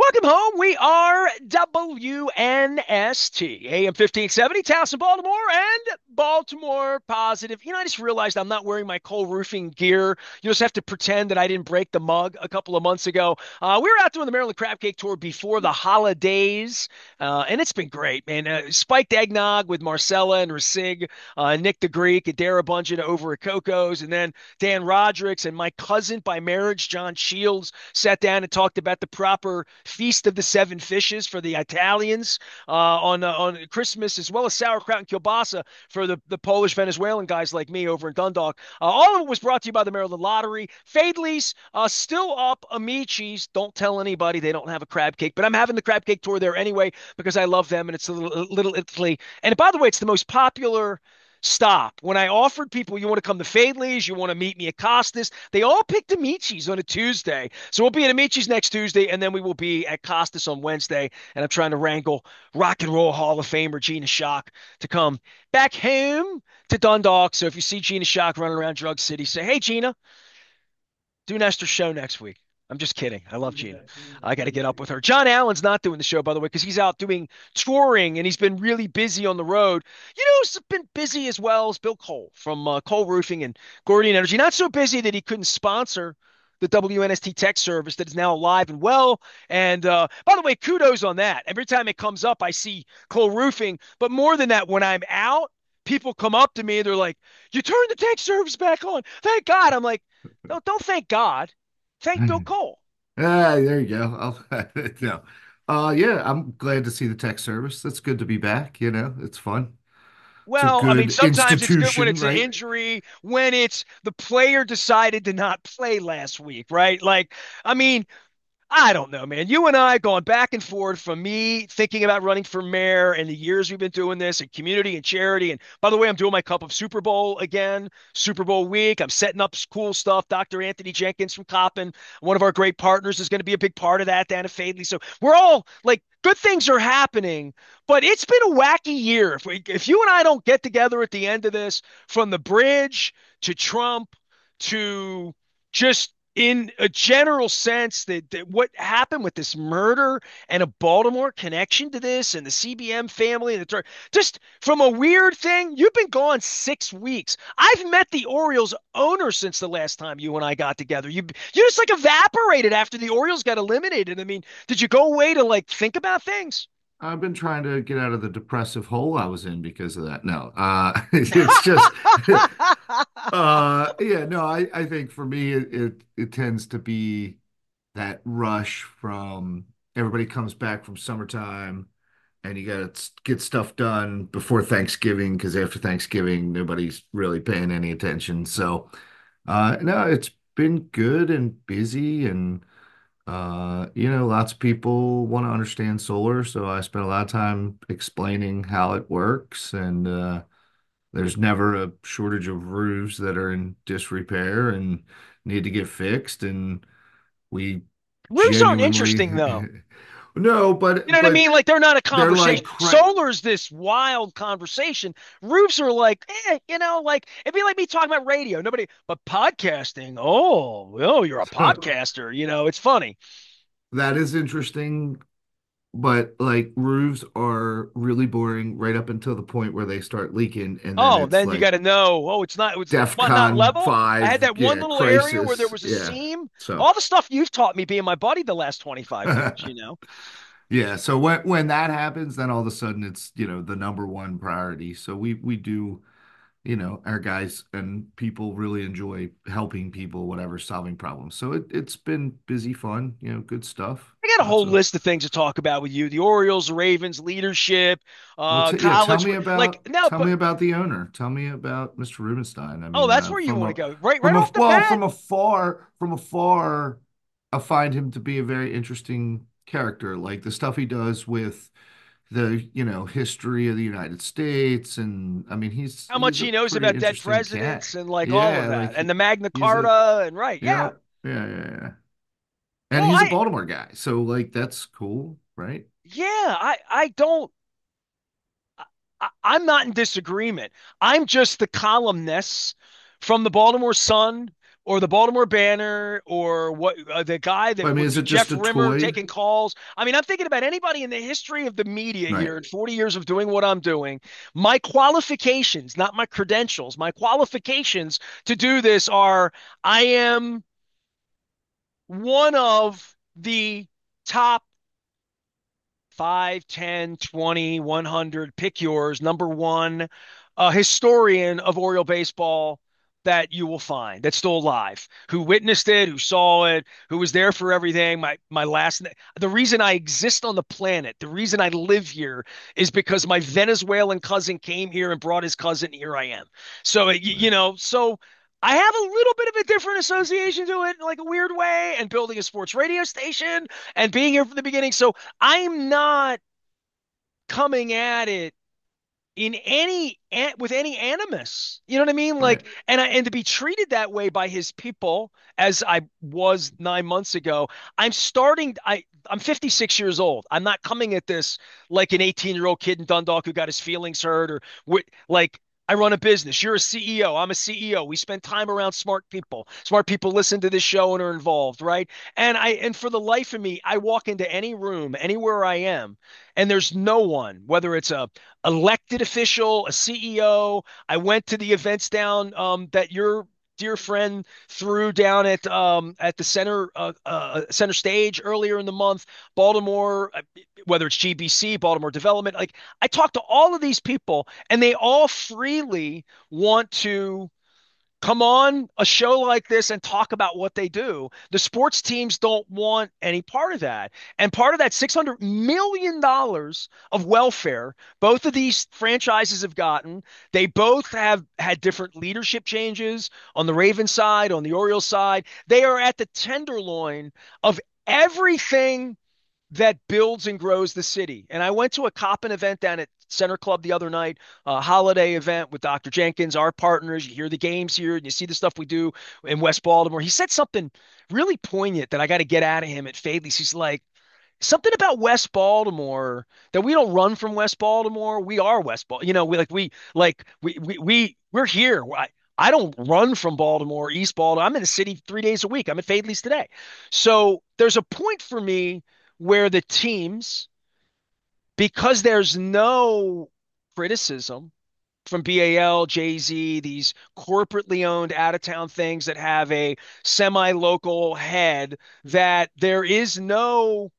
Welcome home. We are WNST, AM 1570, Towson, Baltimore, and Baltimore Positive. I just realized I'm not wearing my Cole Roofing gear. You just have to pretend that I didn't break the mug a couple of months ago. We were out doing the Maryland Crab Cake Tour before the holidays, and it's been great, man. Spiked eggnog with Marcella and Rasig, Nick the Greek, and Dara Bungeon over at Coco's, and then Dan Rodericks and my cousin by marriage, John Shields, sat down and talked about the proper Feast of the Seven Fishes for the Italians on Christmas, as well as sauerkraut and kielbasa for the Polish Venezuelan guys like me over in Dundalk. All of it was brought to you by the Maryland Lottery. Fadley's still up. Amici's. Don't tell anybody they don't have a crab cake, but I'm having the crab cake tour there anyway because I love them and it's a little Italy. And by the way, it's the most popular stop. When I offered people, you want to come to Fadley's, you want to meet me at Costas, they all picked Amici's on a Tuesday. So we'll be at Amici's next Tuesday, and then we will be at Costas on Wednesday. And I'm trying to wrangle Rock and Roll Hall of Famer Gina Shock to come back home to Dundalk. So if you see Gina Shock running around Drug City, say, hey, Gina, do Nestor's show next week. I'm just kidding. I love Gina. I got to get up with her. John Allen's not doing the show, by the way, because he's out doing touring and he's been really busy on the road. Who's been busy as well as Bill Cole from Cole Roofing and Gordian Energy. Not so busy that he couldn't sponsor the WNST tech service that is now alive and well. And by the way, kudos on that. Every time it comes up, I see Cole Roofing. But more than that, when I'm out, people come up to me and they're like, you turned the tech service back on. Thank God. I'm like, no, don't thank God. Thank Bill Cole. Ah, there you go. No. Yeah, I'm glad to see the tech service. That's good to be back, It's fun. It's a Well, I mean, good sometimes it's good when institution, it's an right? injury, when it's the player decided to not play last week, right? Like, I mean, I don't know, man. You and I going back and forth from me thinking about running for mayor and the years we've been doing this and community and charity. And by the way, I'm doing my cup of Super Bowl again, Super Bowl week. I'm setting up cool stuff. Dr. Anthony Jenkins from Coppin, one of our great partners, is going to be a big part of that down at Fadley. So we're all like, good things are happening, but it's been a wacky year. If you and I don't get together at the end of this, from the bridge to Trump to just in a general sense that what happened with this murder and a Baltimore connection to this and the CBM family and just from a weird thing, you've been gone 6 weeks. I've met the Orioles owner since the last time you and I got together. You just like evaporated after the Orioles got eliminated. I mean, did you go away to like think about things? I've been trying to get out of the depressive hole I was in because of that. No, it's just, yeah, no, I think for me, it tends to be that rush from everybody comes back from summertime and you got to get stuff done before Thanksgiving because after Thanksgiving, nobody's really paying any attention. So, no, it's been good and busy and lots of people want to understand solar, so I spent a lot of time explaining how it works, and there's never a shortage of roofs that are in disrepair and need to get fixed, and we Roofs aren't genuinely interesting though. no, You know what I but mean? Like they're not a they're conversation. like Solar's this wild conversation. Roofs are like, like it'd be like me talking about radio. Nobody, but podcasting. Oh, well, you're a podcaster. It's funny. that is interesting. But like roofs are really boring right up until the point where they start leaking, and then Oh, it's then you got like to know. Oh, it's not. It's what not DEFCON level. I had 5, that one yeah, little area where there crisis. was a Yeah. seam. So, All the stuff you've taught me being my buddy the last 25 years. yeah. So when that happens, then all of a sudden it's, the number one priority. So we do, our guys and people really enjoy helping people, whatever, solving problems. So it's been busy, fun, good stuff. I got a Lots whole of list of things to talk about with you. The Orioles, the Ravens, leadership, yeah, college. Like no, tell me but about the owner. Tell me about Mr. Rubenstein. I oh, mean, that's where you from want to a go. Right off the well, bat. from afar, I find him to be a very interesting character. Like the stuff he does with the, history of the United States, and I mean, he's How much he's a he knows pretty about dead interesting cat. presidents and like all of Yeah, that, and the Magna he's a Carta, and right, yeah. yeah, yeah, yeah, yeah. And Well, he's a Baltimore guy, so like that's cool, right? I don't. I'm not in disagreement. I'm just the columnist from the Baltimore Sun or the Baltimore Banner, or what the guy I that mean, would is be it Jeff just a Rimmer toy? taking calls. I mean, I'm thinking about anybody in the history of the media Right, here in 40 years of doing what I'm doing. My qualifications, not my credentials, my qualifications to do this are I am one of the top 5, 10, 20, 100, pick yours, number one historian of Oriole baseball that you will find that's still alive, who witnessed it, who saw it, who was there for everything. The reason I exist on the planet, the reason I live here is because my Venezuelan cousin came here and brought his cousin. Here I am. So, right, so I have a little bit of a different association to it, in like a weird way, and building a sports radio station and being here from the beginning. So I'm not coming at it in any with any animus. You know what I mean? right. Like, and to be treated that way by his people as I was 9 months ago, I'm 56 years old. I'm not coming at this like an 18-year-old kid in Dundalk who got his feelings hurt or like I run a business. You're a CEO. I'm a CEO. We spend time around smart people. Smart people listen to this show and are involved, right? And for the life of me, I walk into any room, anywhere I am, and there's no one, whether it's a elected official, a CEO. I went to the events down that your dear friend threw down at the center stage earlier in the month, Baltimore, whether it's GBC, Baltimore Development. Like I talked to all of these people, and they all freely want to come on a show like this and talk about what they do. The sports teams don't want any part of that. And part of that $600 million of welfare, both of these franchises have gotten, they both have had different leadership changes on the Ravens side, on the Orioles side. They are at the tenderloin of everything that builds and grows the city. And I went to a Coppin event down at Center Club the other night, a holiday event with Dr. Jenkins, our partners. You hear the games here and you see the stuff we do in West Baltimore. He said something really poignant that I got to get out of him at Fadley's. He's like, something about West Baltimore that we don't run from West Baltimore. We are West Baltimore. We're here. I don't run from Baltimore, East Baltimore. I'm in the city 3 days a week. I'm at Fadley's today. So there's a point for me where the teams, because there's no criticism from BAL, Jay-Z, these corporately owned out of town things that have a semi-local head, that there is no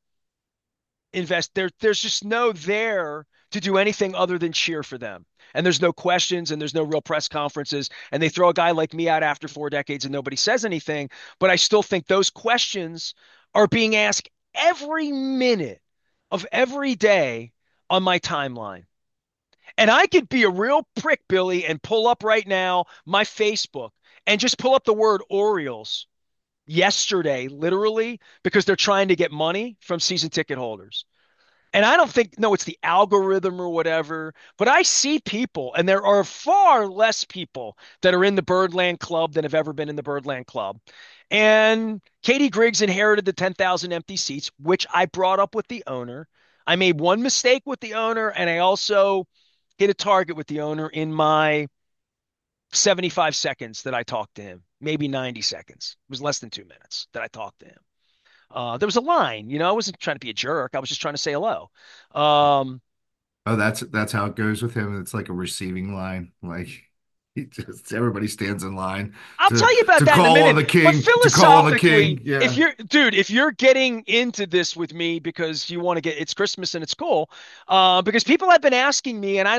there's just no there to do anything other than cheer for them. And there's no questions and there's no real press conferences. And they throw a guy like me out after 4 decades and nobody says anything. But I still think those questions are being asked every minute of every day on my timeline. And I could be a real prick, Billy, and pull up right now my Facebook and just pull up the word Orioles yesterday, literally, because they're trying to get money from season ticket holders. And I don't think, no, it's the algorithm or whatever, but I see people, and there are far less people that are in the Birdland Club than have ever been in the Birdland Club. And Katie Griggs inherited the 10,000 empty seats, which I brought up with the owner. I made one mistake with the owner, and I also hit a target with the owner in my 75 seconds that I talked to him, maybe 90 seconds. It was less than 2 minutes that I talked to him. There was a line, I wasn't trying to be a jerk. I was just trying to say hello. Um, Oh, that's how it goes with him. It's like a receiving line. Like he just everybody stands in line I'll tell you about to that in a call on minute. the But king, to call on the king. philosophically, Yeah. if you're getting into this with me because you want to it's Christmas and it's cool, because people have been asking me, and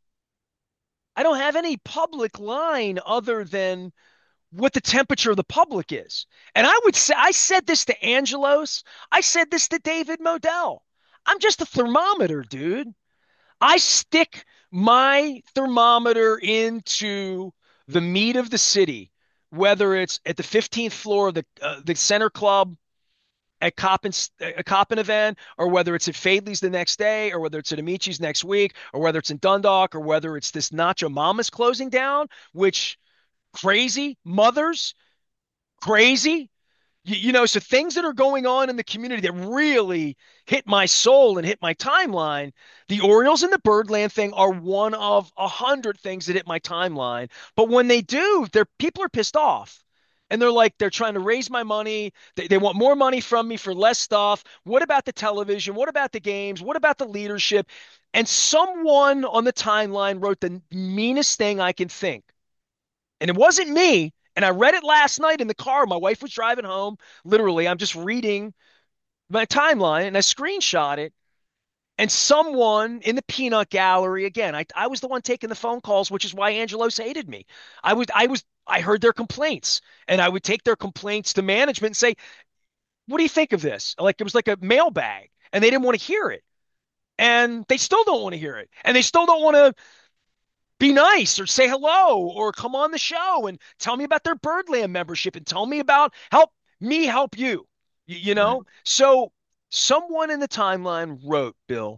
I don't have any public line other than what the temperature of the public is. And I would say, I said this to Angelos. I said this to David Modell. I'm just a thermometer, dude. I stick my thermometer into the meat of the city, whether it's at the 15th floor of the Center Club at a Coppin event, or whether it's at Fadley's the next day, or whether it's at Amici's next week, or whether it's in Dundalk, or whether it's this Nacho Mama's closing down, which crazy mothers, crazy. So things that are going on in the community that really hit my soul and hit my timeline, the Orioles and the Birdland thing are one of 100 things that hit my timeline. But when they do, people are pissed off. And they're like, they're trying to raise my money. They want more money from me for less stuff. What about the television? What about the games? What about the leadership? And someone on the timeline wrote the meanest thing I can think. And it wasn't me. And I read it last night in the car. My wife was driving home. Literally, I'm just reading my timeline and I screenshot it. And someone in the peanut gallery, again, I was the one taking the phone calls, which is why Angelos hated me. I heard their complaints and I would take their complaints to management and say, what do you think of this? Like it was like a mailbag and they didn't want to hear it. And they still don't want to hear it. And they still don't want to be nice or say hello or come on the show and tell me about their Birdland membership and tell me about help me help you. You Right. know? So someone in the timeline wrote, Bill,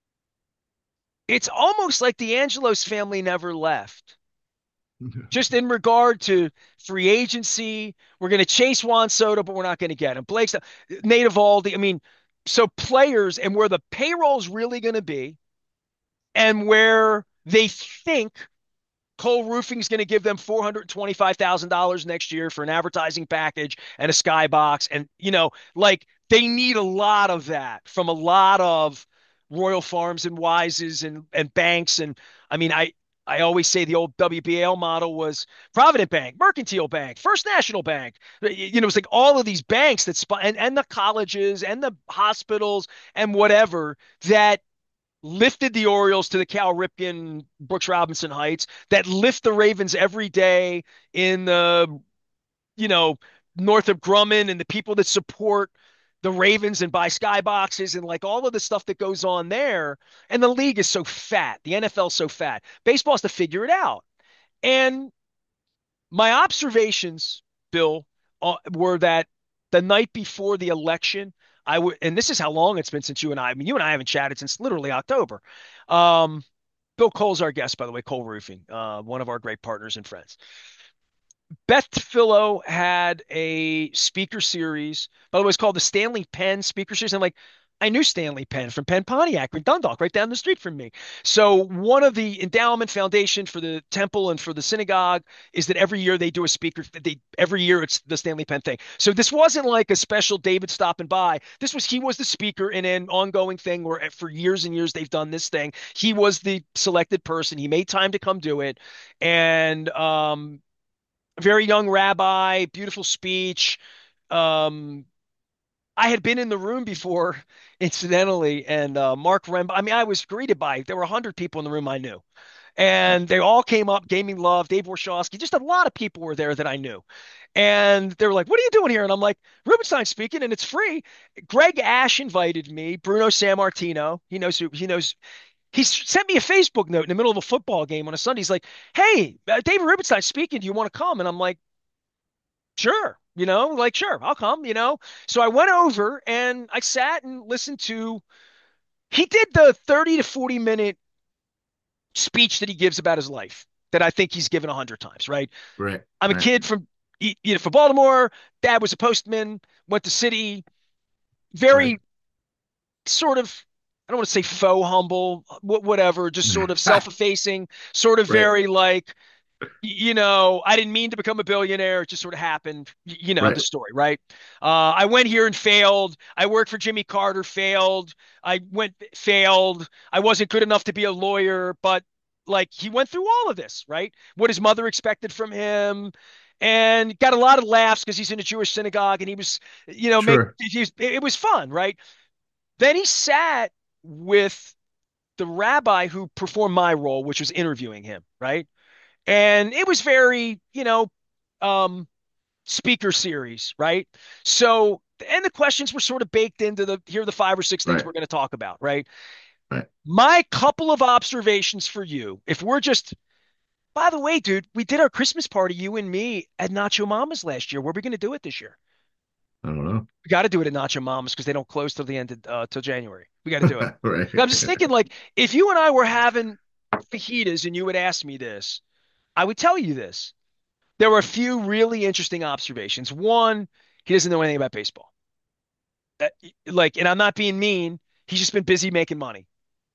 it's almost like the Angelos family never left. Just in regard to free agency, we're going to chase Juan Soto, but we're not going to get him. Blake's Nate Eovaldi. I mean, so players and where the payroll's really going to be, and where they think Cole Roofing is going to give them $425,000 next year for an advertising package and a skybox. And, like they need a lot of that from a lot of Royal Farms and Wises and banks. And I mean, I always say the old WBAL model was Provident Bank, Mercantile Bank, First National Bank. It's like all of these banks and the colleges and the hospitals and whatever that lifted the Orioles to the Cal Ripken, Brooks Robinson heights, that lift the Ravens every day in the, you know, Northrop Grumman and the people that support the Ravens and buy skyboxes and like all of the stuff that goes on there. And the league is so fat. The NFL is so fat. Baseball has to figure it out. And my observations, Bill, were that the night before the election, and this is how long it's been since I mean, you and I haven't chatted since literally October. Um, Bill Cole's our guest, by the way, Cole Roofing, one of our great partners and friends. Beth Philo had a speaker series. By the way, it's called the Stanley Penn Speaker Series. I'm like, I knew Stanley Penn from Penn Pontiac in Dundalk, right down the street from me. So one of the endowment foundation for the temple and for the synagogue is that every year they do a speaker. Every year it's the Stanley Penn thing. So this wasn't like a special David stopping by. He was the speaker in an ongoing thing where for years and years they've done this thing. He was the selected person. He made time to come do it, and very young rabbi, beautiful speech. Um, I had been in the room before, incidentally, and Mark Remb. I mean, I was greeted by there were 100 people in the room I knew, and they all came up, gave me love. Dave Warshawski, just a lot of people were there that I knew, and they were like, "What are you doing here?" And I'm like, "Rubenstein speaking, and it's free." Greg Ash invited me. Bruno Sammartino, he knows who he knows. He sent me a Facebook note in the middle of a football game on a Sunday. He's like, "Hey, David Rubenstein speaking. Do you want to come?" And I'm like, "Sure." Like, sure, I'll come. So I went over and I sat and listened to, he did the 30 to 40 minute speech that he gives about his life that I think he's given 100 times, right? Right. I'm a Right. kid from Baltimore. Dad was a postman, went to city, Right. very sort of, I don't want to say faux humble, whatever, just sort of self-effacing, sort of Right. very like, I didn't mean to become a billionaire. It just sort of happened. The Right. story, right? I went here and failed. I worked for Jimmy Carter, failed. Failed. I wasn't good enough to be a lawyer, but like he went through all of this, right? What his mother expected from him. And got a lot of laughs because he's in a Jewish synagogue and he was, Sure. it was fun, right? Then he sat with the rabbi who performed my role, which was interviewing him, right? And it was very, um, speaker series, right? So, and the questions were sort of baked into here are the 5 or 6 things Right. we're going to talk about, right? Right. My couple of observations for you, if we're just, by the way, dude, we did our Christmas party, you and me, at Nacho Mama's last year. Where are we going to do it this year? I don't know. We got to do it at Nacho Mama's because they don't close till the end of, till January. We got to do it. Right. I'm just thinking, like, if you and I were having fajitas and you would ask me this, I would tell you this. There were a few really interesting observations. One, he doesn't know anything about baseball. Uh, and I'm not being mean. He's just been busy making money.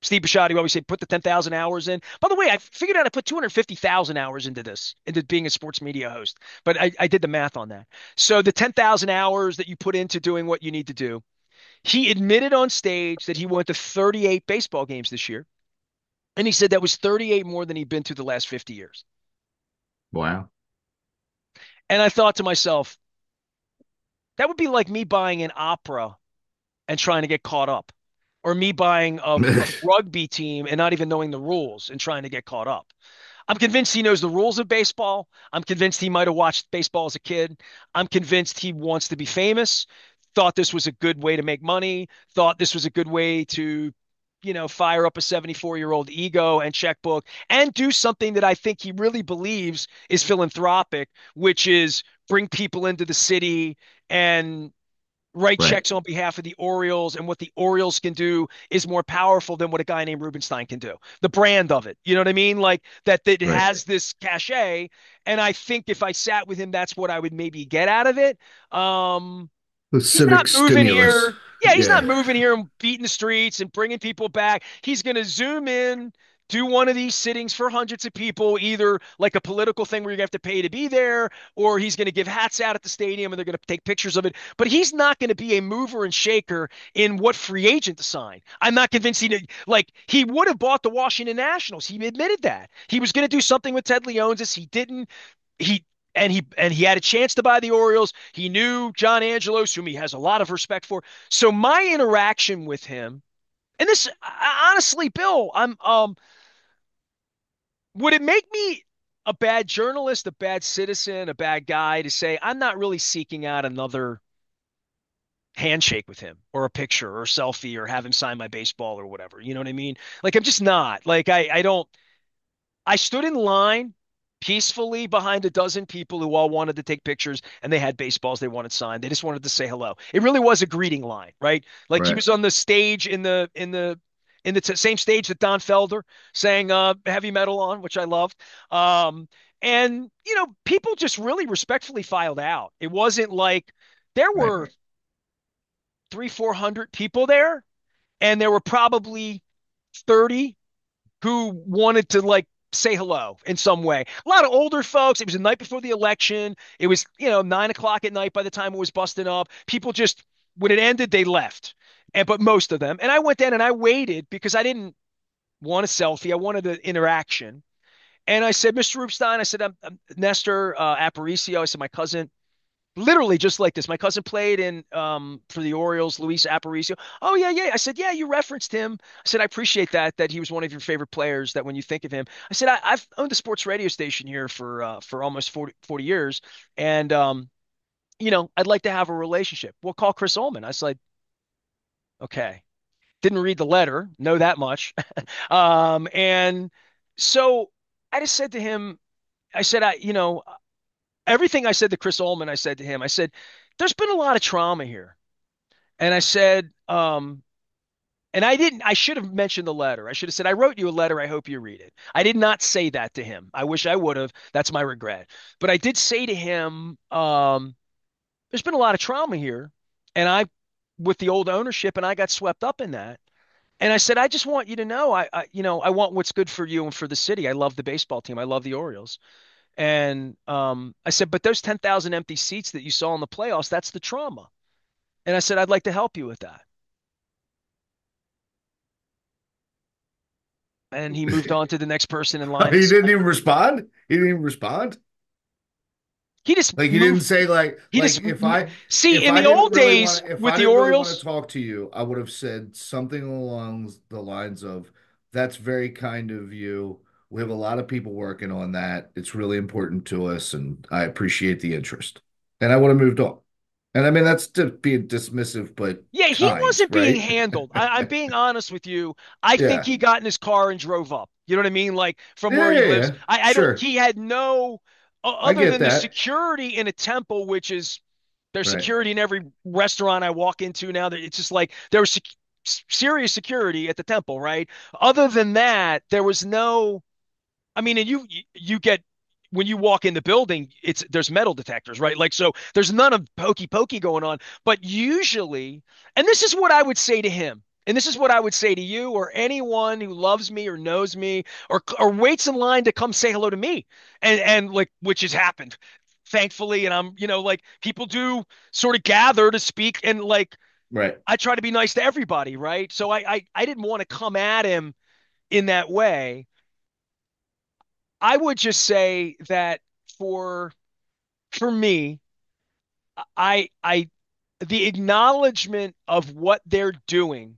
Steve Bisciotti always said, put the 10,000 hours in. By the way, I figured out I put 250,000 hours into this, into being a sports media host. But I did the math on that. So the 10,000 hours that you put into doing what you need to do, he admitted on stage that he went to 38 baseball games this year. And he said that was 38 more than he'd been to the last 50 years. Wow. And I thought to myself, that would be like me buying an opera and trying to get caught up, or me buying a rugby team and not even knowing the rules and trying to get caught up. I'm convinced he knows the rules of baseball. I'm convinced he might have watched baseball as a kid. I'm convinced he wants to be famous, thought this was a good way to make money, thought this was a good way to, fire up a 74-year-old ego and checkbook and do something that I think he really believes is philanthropic, which is bring people into the city and write Right, checks on behalf of the Orioles, and what the Orioles can do is more powerful than what a guy named Rubenstein can do. The brand of it, you know what I mean? Like that it right. has this cachet. And I think if I sat with him, that's what I would maybe get out of it. The He's not civic moving stimulus. here. Yeah, he's not Yeah, moving here and beating the streets and bringing people back. He's going to zoom in, do one of these sittings for hundreds of people, either like a political thing where you have to pay to be there, or he's going to give hats out at the stadium and they're going to take pictures of it. But he's not going to be a mover and shaker in what free agent to sign. I'm not convinced like he would have bought the Washington Nationals. He admitted that. He was going to do something with Ted Leonsis. He didn't. He he had a chance to buy the Orioles. He knew John Angelos, whom he has a lot of respect for. So my interaction with him, and this honestly, Bill, I'm would it make me a bad journalist, a bad citizen, a bad guy to say I'm not really seeking out another handshake with him or a picture or a selfie or have him sign my baseball or whatever? You know what I mean? Like I'm just not. Like I don't. I stood in line peacefully behind a dozen people who all wanted to take pictures, and they had baseballs they wanted signed. They just wanted to say hello. It really was a greeting line, right? Like he right. was on the stage in the same stage that Don Felder sang heavy metal on, which I loved. And people just really respectfully filed out. It wasn't like there Right. were three, 400 people there, and there were probably 30 who wanted to like say hello in some way. A lot of older folks. It was the night before the election. It was, 9 o'clock at night by the time it was busting up. People just, when it ended, they left. But most of them. And I went down and I waited because I didn't want a selfie. I wanted an interaction. And I said, Mr. Rupstein, I said, I'm Nestor Aparicio. I said, my cousin, literally just like this. My cousin played in for the Orioles, Luis Aparicio. Oh yeah, yeah. I said, yeah, you referenced him. I said, I appreciate that he was one of your favorite players. That when you think of him, I said, I've owned a sports radio station here for almost 40 years, and I'd like to have a relationship. We'll call Chris Ullman. I was like, okay. Didn't read the letter, know that much, and so I just said to him, I said, everything I said to Chris Ullman, I said to him, I said, there's been a lot of trauma here. And I said, and I should have mentioned the letter. I should have said, I wrote you a letter. I hope you read it. I did not say that to him. I wish I would have. That's my regret. But I did say to him, there's been a lot of trauma here. And with the old ownership, and I got swept up in that. And I said, I just want you to know, I want what's good for you and for the city. I love the baseball team. I love the Orioles. And I said, but those 10,000 empty seats that you saw in the playoffs, that's the trauma. And I said, I'd like to help you with that. And he moved on to the next person in line to He didn't sign. even respond. He didn't even respond. He just Like he didn't moved. say He like just see if in I the didn't old really days want if with I the didn't really want to Orioles. talk to you, I would have said something along the lines of, "That's very kind of you. We have a lot of people working on that. It's really important to us, and I appreciate the interest." And I would have moved on. And I mean that's to be dismissive, but Yeah, he kind, wasn't being right? handled. I'm being honest with you. I think Yeah. he got in his car and drove up. You know what I mean? Like from Yeah, where he yeah, lives. yeah. I don't. Sure. He had no I other get than the that. security in a temple, which is there's Right. security in every restaurant I walk into now. That it's just like there was serious security at the temple, right? Other than that, there was no. I mean, and you get when you walk in the building, there's metal detectors, right? Like so, there's none of pokey pokey going on. But usually, and this is what I would say to him. And this is what I would say to you or anyone who loves me or knows me or waits in line to come say hello to me. And like which has happened, thankfully. And I'm, like people do sort of gather to speak and like Right. I try to be nice to everybody, right? So I didn't want to come at him in that way. I would just say that for for me, I the acknowledgement of what they're doing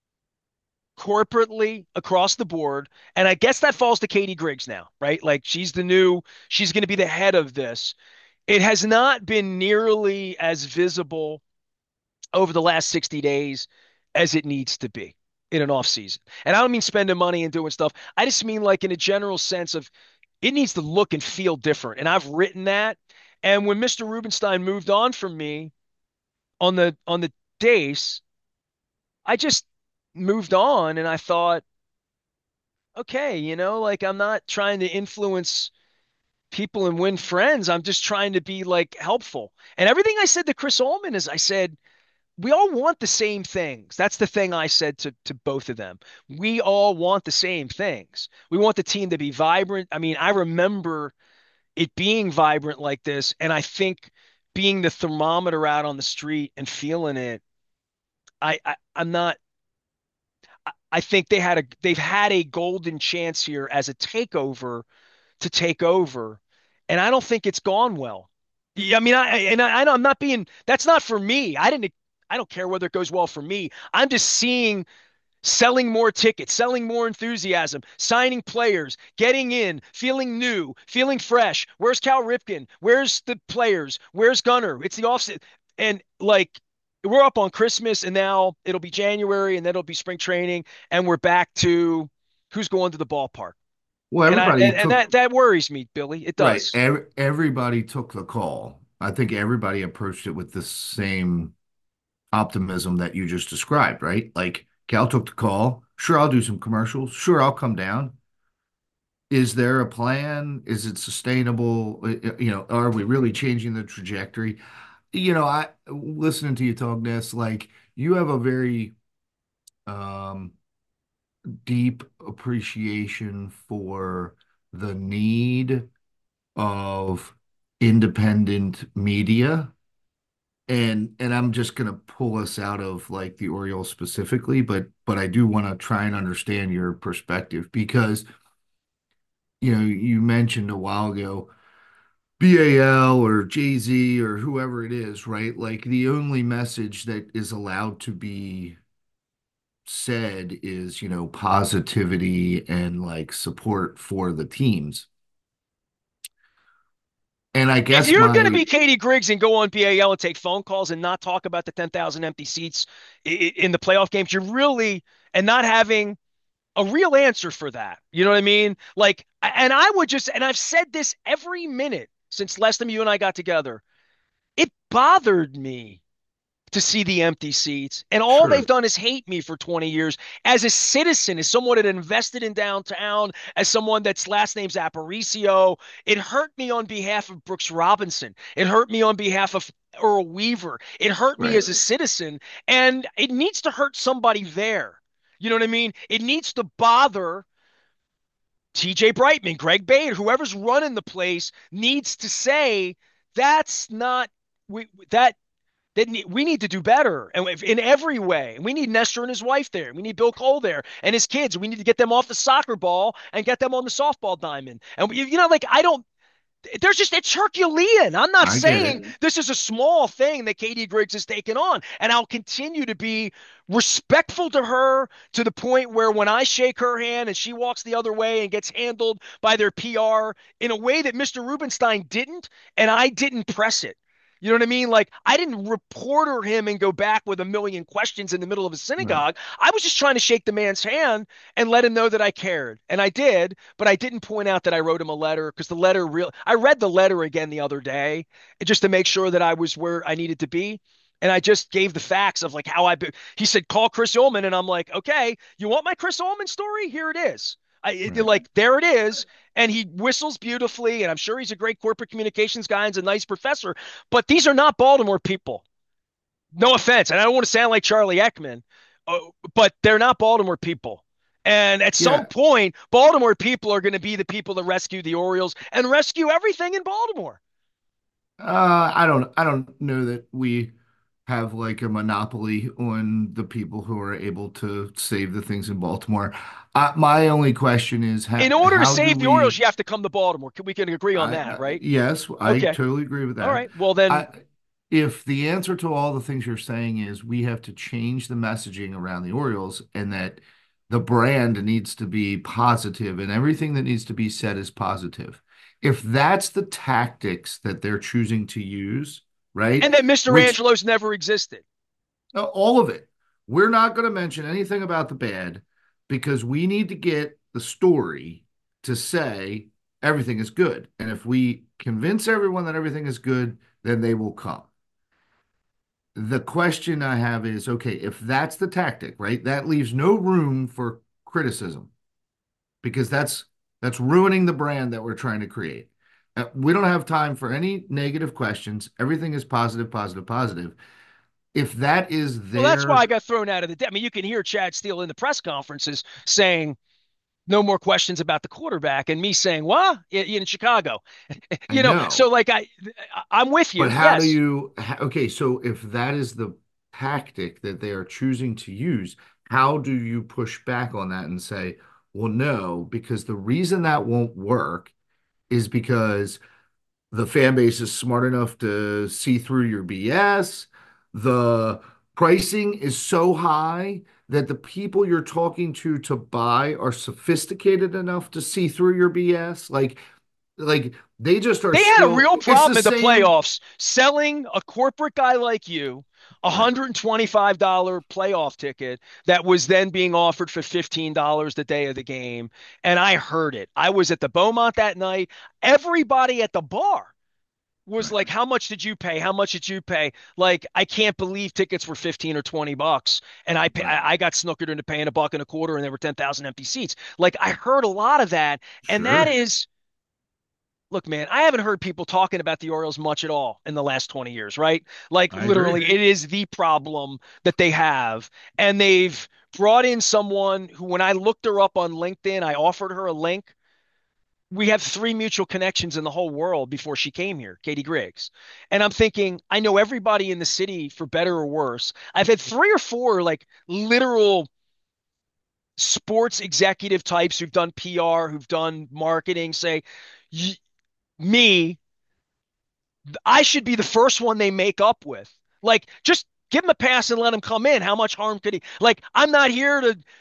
corporately across the board. And I guess that falls to Katie Griggs now, right? Like she's going to be the head of this. It has not been nearly as visible over the last 60 days as it needs to be in an off season. And I don't mean spending money and doing stuff. I just mean like in a general sense of it needs to look and feel different. And I've written that. And when Mr. Rubenstein moved on from me on the days, I just moved on and I thought, okay, like I'm not trying to influence people and win friends. I'm just trying to be like helpful. And everything I said to Chris Ullman is I said, we all want the same things. That's the thing I said to both of them. We all want the same things. We want the team to be vibrant. I mean, I remember it being vibrant like this, and I think being the thermometer out on the street and feeling it, I'm not I think they've had a golden chance here as a takeover to take over, and I don't think it's gone well. Yeah, I mean, I'm not being. That's not for me. I didn't. I don't care whether it goes well for me. I'm just seeing selling more tickets, selling more enthusiasm, signing players, getting in, feeling new, feeling fresh. Where's Cal Ripken? Where's the players? Where's Gunner? It's the offset. And like we're up on Christmas and now it'll be January and then it'll be spring training and we're back to who's going to the ballpark. Well, And I everybody and took, that worries me, Billy. It right. does. Everybody took the call. I think everybody approached it with the same optimism that you just described, right? Like Cal took the call. Sure, I'll do some commercials. Sure, I'll come down. Is there a plan? Is it sustainable? Are we really changing the trajectory? I listening to you talk this, like you have a very um deep appreciation for the need of independent media. And I'm just gonna pull us out of like the Orioles specifically, but I do want to try and understand your perspective because you mentioned a while ago BAL or Jay-Z or whoever it is, right? Like the only message that is allowed to be said is, positivity and like support for the teams. And I If guess you're going to my be Katie Griggs and go on BAL and take phone calls and not talk about the 10,000 empty seats in the playoff games, you're really, and not having a real answer for that. You know what I mean? Like, and I would just, and I've said this every minute since last time you and I got together. It bothered me to see the empty seats. And all they've sure, done is hate me for 20 years as a citizen, as someone that invested in downtown, as someone that's last name's Aparicio. It hurt me on behalf of Brooks Robinson. It hurt me on behalf of Earl Weaver. It hurt me right, as a citizen. And it needs to hurt somebody there. You know what I mean? It needs to bother TJ Brightman, Greg Bader, whoever's running the place needs to say that's not we that we need to do better and in every way. We need Nestor and his wife there. We need Bill Cole there and his kids. We need to get them off the soccer ball and get them on the softball diamond. And like I don't. There's just it's Herculean. I'm not I get saying it. this is a small thing that Katie Griggs has taken on, and I'll continue to be respectful to her to the point where when I shake her hand and she walks the other way and gets handled by their PR in a way that Mr. Rubenstein didn't, and I didn't press it. You know what I mean? Like I didn't reporter him and go back with a million questions in the middle of a Right. synagogue. I was just trying to shake the man's hand and let him know that I cared. And I did, but I didn't point out that I wrote him a letter because the letter real I read the letter again the other day just to make sure that I was where I needed to be. And I just gave the facts of like how he said, call Chris Ullman. And I'm like, okay, you want my Chris Ullman story? Here it is. Right. Like, there it is. And he whistles beautifully. And I'm sure he's a great corporate communications guy and a nice professor. But these are not Baltimore people. No offense. And I don't want to sound like Charlie Ekman, but they're not Baltimore people. And at some Yeah. point, Baltimore people are going to be the people that rescue the Orioles and rescue everything in Baltimore. I don't know that we have like a monopoly on the people who are able to save the things in Baltimore. My only question is In order to how do save the Orioles, we you have to come to Baltimore. We can agree on that, right? yes, I Okay. totally agree with All that. right. Well, then, I if the answer to all the things you're saying is we have to change the messaging around the Orioles and that the brand needs to be positive and everything that needs to be said is positive. If that's the tactics that they're choosing to use, right? and then Mr. Which Angelo's never existed. all of it. We're not going to mention anything about the bad because we need to get the story to say everything is good. And if we convince everyone that everything is good, then they will come. The question I have is okay, if that's the tactic, right, that leaves no room for criticism because that's ruining the brand that we're trying to create. We don't have time for any negative questions. Everything is positive, positive, positive. If that is Well, that's why I their got thrown out of the. I mean, you can hear Chad Steele in the press conferences saying no more questions about the quarterback, and me saying, "What in Chicago?" I So know. like I'm with But you. how do Yes. you, okay, so if that is the tactic that they are choosing to use, how do you push back on that and say, well, no, because the reason that won't work is because the fan base is smart enough to see through your BS. The pricing is so high that the people you're talking to buy are sophisticated enough to see through your BS. Like they just are They had a still, real it's the problem in the same. playoffs selling a corporate guy like you a Right. $125 playoff ticket that was then being offered for $15 the day of the game. And I heard it. I was at the Beaumont that night. Everybody at the bar was Right. like, how much did you pay? How much did you pay? Like, I can't believe tickets were 15 or $20. And Right. I got snookered into paying a buck and a quarter and there were 10,000 empty seats. Like, I heard a lot of that. And that Sure. is, look, man, I haven't heard people talking about the Orioles much at all in the last 20 years, right? Like, I agree. literally, it is the problem that they have. And they've brought in someone who, when I looked her up on LinkedIn, I offered her a link. We have three mutual connections in the whole world before she came here, Katie Griggs. And I'm thinking, I know everybody in the city for better or worse. I've had three or four like literal sports executive types who've done PR, who've done marketing say, me, I should be the first one they make up with. Like, just give him a pass and let him come in. How much harm could he? Like, I'm not here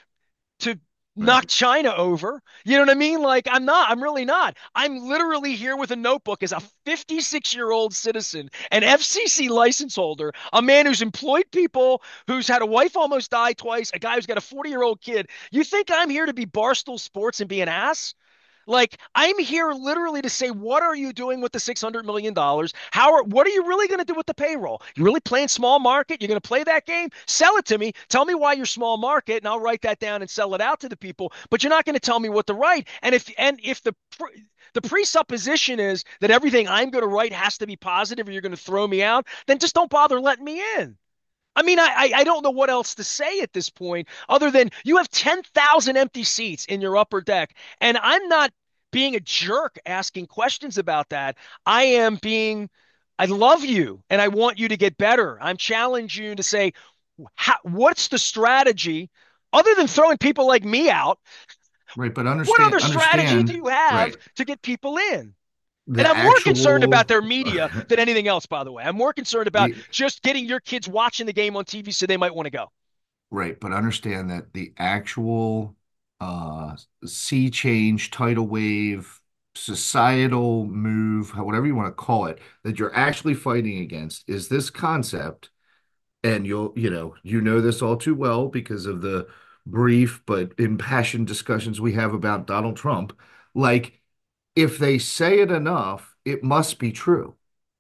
to Right. knock China over. You know what I mean? Like, I'm not. I'm really not. I'm literally here with a notebook as a 56-year-old citizen, an FCC license holder, a man who's employed people, who's had a wife almost die twice, a guy who's got a 40-year-old kid. You think I'm here to be Barstool Sports and be an ass? Like, I'm here literally to say, what are you doing with the $600 million? What are you really going to do with the payroll? You really playing small market? You're going to play that game? Sell it to me. Tell me why you're small market, and I'll write that down and sell it out to the people. But you're not going to tell me what to write. And if the presupposition is that everything I'm going to write has to be positive, or you're going to throw me out, then just don't bother letting me in. I mean, I don't know what else to say at this point other than you have 10,000 empty seats in your upper deck. And I'm not being a jerk asking questions about that. I am being, I love you and I want you to get better. I'm challenging you to say, what's the strategy other than throwing people like me out? Right. But What other strategy do understand, you have right. to get people in? And The I'm more concerned about actual, their media than anything else, by the way. I'm more concerned about the, just getting your kids watching the game on TV so they might want to go. right. But understand that the actual uh, sea change, tidal wave, societal move, whatever you want to call it, that you're actually fighting against is this concept. And you know this all too well because of the brief but impassioned discussions we have about Donald Trump. Like, if they say it enough, it must be true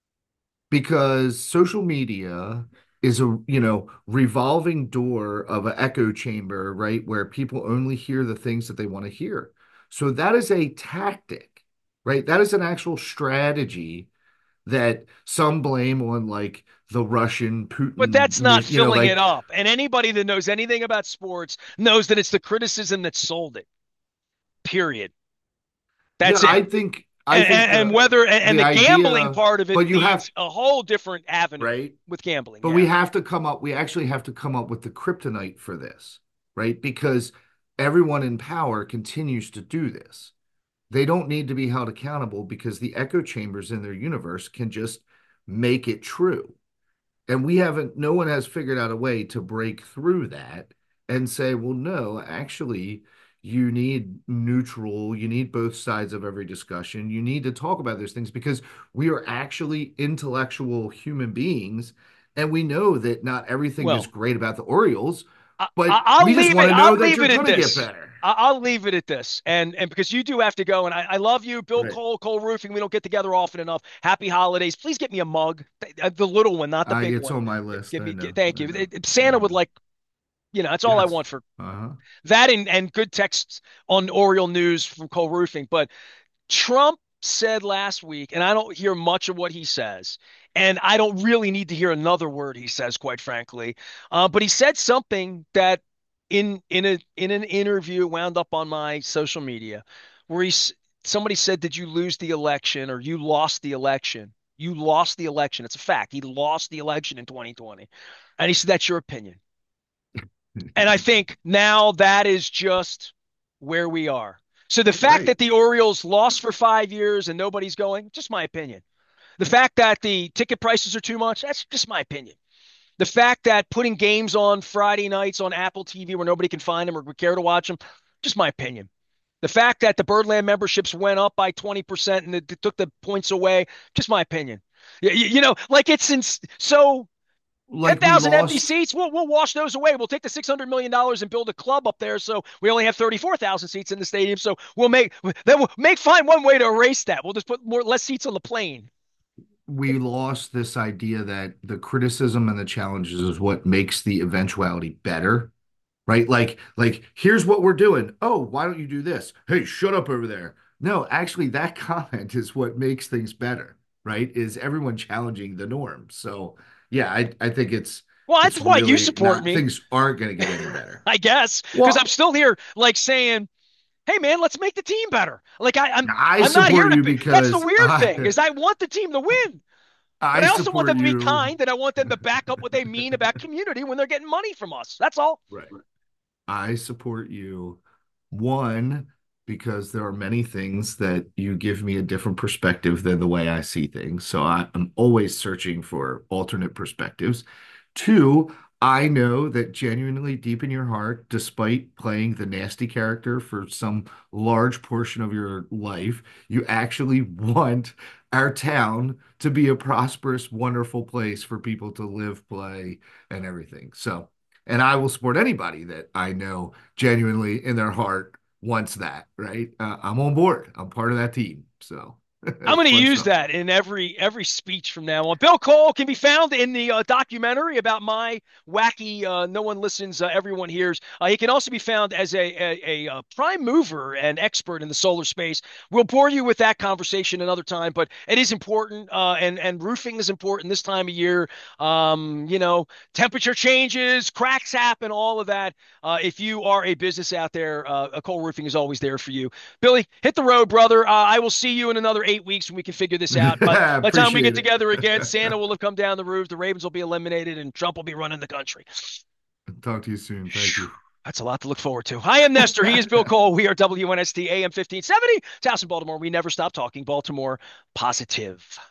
because social media is a revolving door of an echo chamber, right, where people only hear the things that they want to hear. So that is a tactic, right? That is an actual strategy that some blame on like the Russian But Putin, that's not filling it like, up. And anybody that knows anything about sports knows that it's the criticism that sold it. Period. yeah, That's it. I think And whether and the the gambling idea, part of it but you have needs a whole different avenue right. with gambling. But Yeah. we actually have to come up with the kryptonite for this, right? Because everyone in power continues to do this. They don't need to be held accountable because the echo chambers in their universe can just make it true. And no one has figured out a way to break through that and say, well, no, actually, you need neutral, you need both sides of every discussion. You need to talk about those things because we are actually intellectual human beings. And we know that not everything is Well, great about the Orioles, I, but I'll we just leave want it. to I'll know that leave you're it at going to get this. better. I'll leave it at this. And because you do have to go, and I love you, Bill Right. Cole, Cole Roofing. We don't get together often enough. Happy holidays. Please get me a mug, the little one, not the big It's one. on my list. I know. Thank I you. know. Santa would Uh, like, that's all I yes. want for Uh-huh. that, and good texts on Oriole News from Cole Roofing. But Trump said last week, and I don't hear much of what he says, and I don't really need to hear another word he says, quite frankly. But he said something that in an interview wound up on my social media, where somebody said, "Did you lose the election or you lost the election?" You lost the election. It's a fact. He lost the election in 2020. And he said, "That's your opinion." And I think now that is just where we are. So the fact Right. that the Orioles lost for 5 years and nobody's going, just my opinion. The fact that the ticket prices are too much, that's just my opinion. The fact that putting games on Friday nights on Apple TV where nobody can find them or would care to watch them, just my opinion. The fact that the Birdland memberships went up by 20% and it took the points away, just my opinion. Like so Like we 10,000 empty lost seats. We'll wash those away. We'll take the $600 million and build a club up there. So we only have 34,000 seats in the stadium. So we'll find one way to erase that. We'll just put less seats on the plane. we lost this idea that the criticism and the challenges is what makes the eventuality better, right? Like here's what we're doing. Oh, why don't you do this? Hey, shut up over there. No, actually, that comment is what makes things better, right? Is everyone challenging the norm. So yeah, I think Well, it's that's why you really support not me, things aren't going to get any better. I guess, because I'm Well, still here, like saying, "Hey, man, let's make the team better." Like I I'm not here support to you be. That's the because weird thing is I want the team to win, but I I also want support them to be you. kind and I want them to back up what they mean about community when they're getting money from us. That's all. Right. I support you. One, because there are many things that you give me a different perspective than the way I see things. So I'm always searching for alternate perspectives. Two, I know that genuinely deep in your heart, despite playing the nasty character for some large portion of your life, you actually want our town to be a prosperous, wonderful place for people to live, play, and everything. So, and I will support anybody that I know genuinely in their heart wants that, right? I'm on board. I'm part of that team. So I'm going to fun use stuff. that in every speech from now on. Bill Cole can be found in the documentary about my wacky no one listens, everyone hears. He can also be found as a prime mover and expert in the solar space. We'll bore you with that conversation another time, but it is important, and roofing is important this time of year. Temperature changes, cracks happen, all of that. If you are a business out there, Cole Roofing is always there for you. Billy, hit the road, brother. I will see you in another 8 weeks when we can figure this out. By the time we get Appreciate it. together again, Santa will have come down the roof, the Ravens will be eliminated, and Trump will be running the country. Talk to you soon. Thank you. That's a lot to look forward to. I am Nestor. He is Bill Cole. We are WNST AM 1570. Towson, Baltimore. We never stop talking Baltimore positive.